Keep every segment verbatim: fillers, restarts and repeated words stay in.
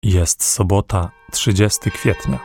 Jest sobota, trzydziestego kwietnia.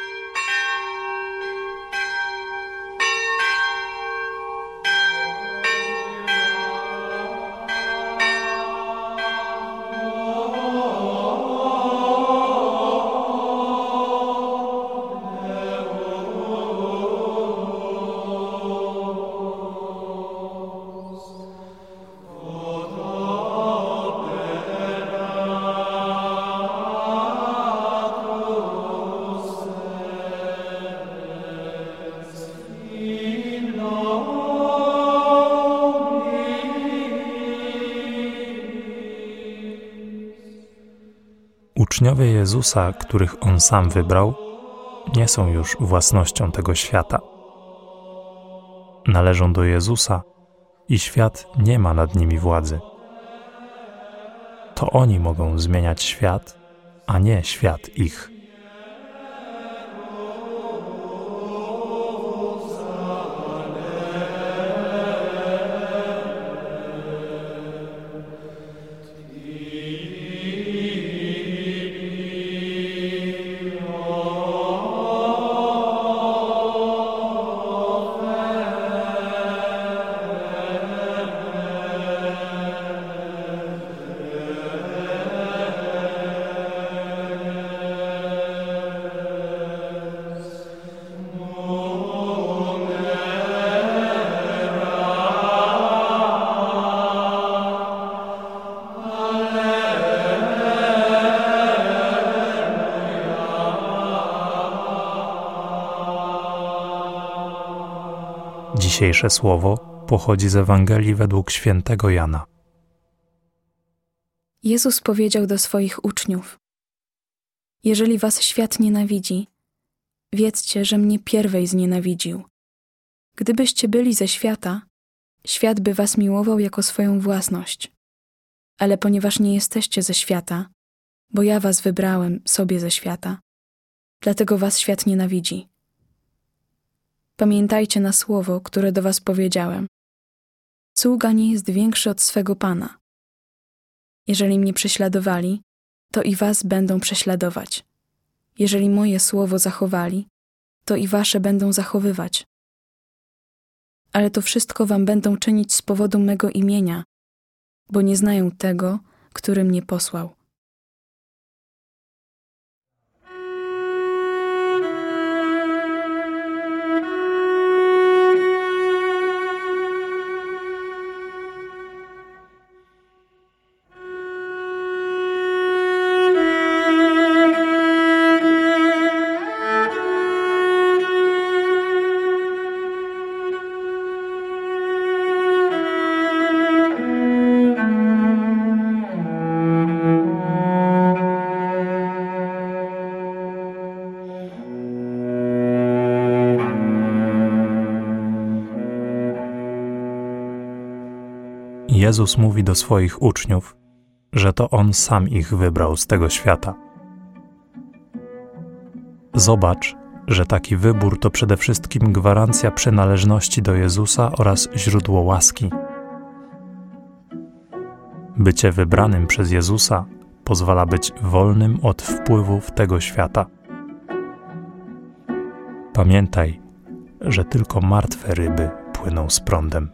Uczniowie Jezusa, których On sam wybrał, nie są już własnością tego świata. Należą do Jezusa i świat nie ma nad nimi władzy. To oni mogą zmieniać świat, a nie świat ich. Dzisiejsze słowo pochodzi z Ewangelii według świętego Jana. Jezus powiedział do swoich uczniów: Jeżeli was świat nienawidzi, wiedzcie, że mnie pierwej znienawidził. Gdybyście byli ze świata, świat by was miłował jako swoją własność. Ale ponieważ nie jesteście ze świata, bo ja was wybrałem sobie ze świata, dlatego was świat nienawidzi. Pamiętajcie na słowo, które do was powiedziałem. Sługa nie jest większy od swego Pana. Jeżeli mnie prześladowali, to i was będą prześladować. Jeżeli moje słowo zachowali, to i wasze będą zachowywać. Ale to wszystko wam będą czynić z powodu mego imienia, bo nie znają tego, który mnie posłał. Jezus mówi do swoich uczniów, że to On sam ich wybrał z tego świata. Zobacz, że taki wybór to przede wszystkim gwarancja przynależności do Jezusa oraz źródło łaski. Bycie wybranym przez Jezusa pozwala być wolnym od wpływów tego świata. Pamiętaj, że tylko martwe ryby płyną z prądem.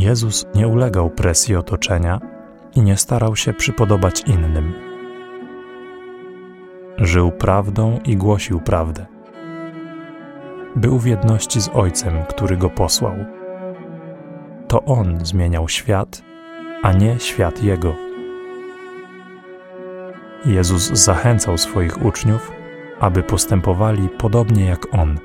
Jezus nie ulegał presji otoczenia i nie starał się przypodobać innym. Żył prawdą i głosił prawdę. Był w jedności z Ojcem, który Go posłał. To On zmieniał świat, a nie świat Jego. Jezus zachęcał swoich uczniów, aby postępowali podobnie jak On.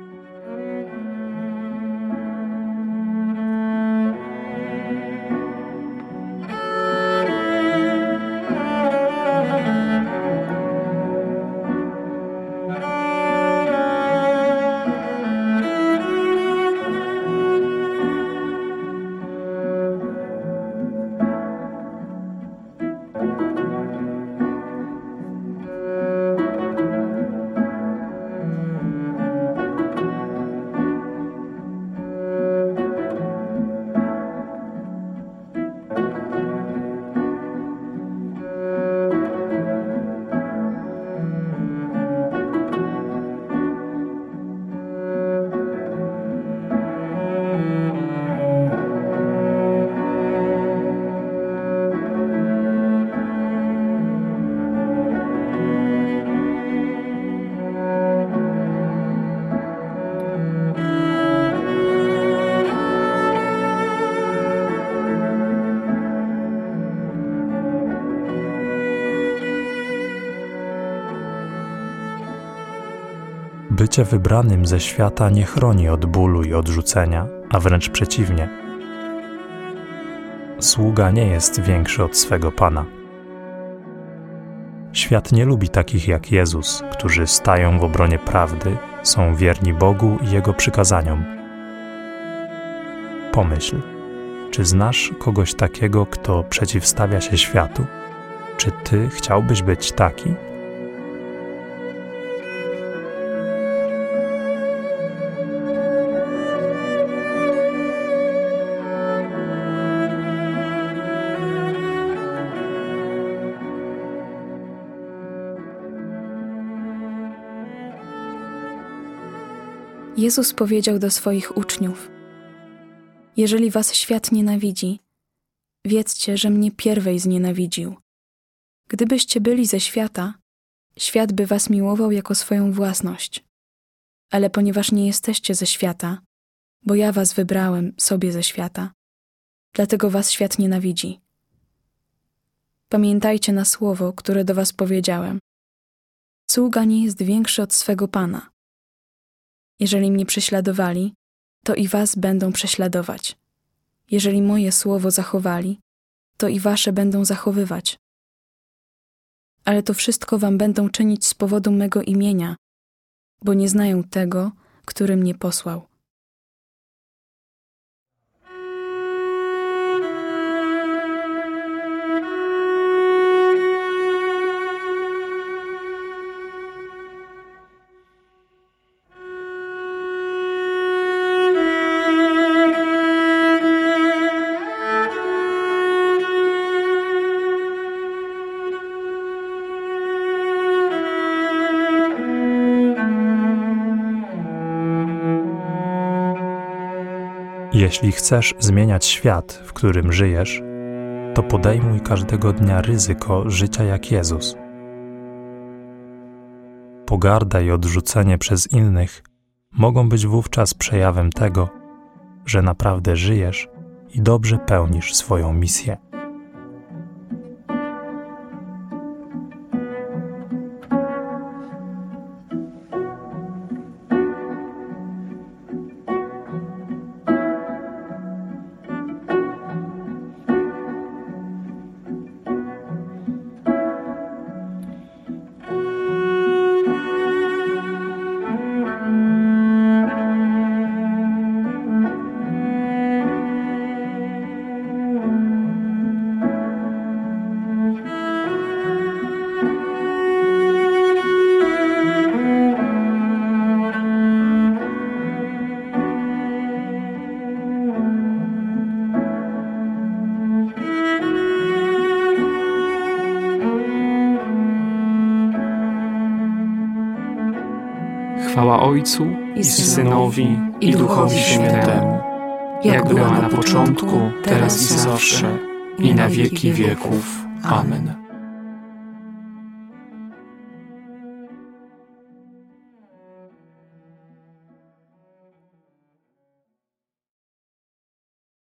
Bycie wybranym ze świata nie chroni od bólu i odrzucenia, a wręcz przeciwnie. Sługa nie jest większy od swego Pana. Świat nie lubi takich jak Jezus, którzy stają w obronie prawdy, są wierni Bogu i Jego przykazaniom. Pomyśl, czy znasz kogoś takiego, kto przeciwstawia się światu? Czy ty chciałbyś być taki? Jezus powiedział do swoich uczniów: jeżeli was świat nienawidzi, wiedzcie, że mnie pierwej znienawidził. Gdybyście byli ze świata, świat by was miłował jako swoją własność. Ale ponieważ nie jesteście ze świata, bo ja was wybrałem sobie ze świata, dlatego was świat nienawidzi. Pamiętajcie na słowo, które do was powiedziałem. Sługa nie jest większy od swego Pana. Jeżeli mnie prześladowali, to i was będą prześladować. Jeżeli moje słowo zachowali, to i wasze będą zachowywać. Ale to wszystko wam będą czynić z powodu mego imienia, bo nie znają tego, który mnie posłał. Jeśli chcesz zmieniać świat, w którym żyjesz, to podejmuj każdego dnia ryzyko życia jak Jezus. Pogarda i odrzucenie przez innych mogą być wówczas przejawem tego, że naprawdę żyjesz i dobrze pełnisz swoją misję. Chwała Ojcu i Synowi i Duchowi Świętemu, jak była na początku, teraz i zawsze, i na wieki wieków. Amen.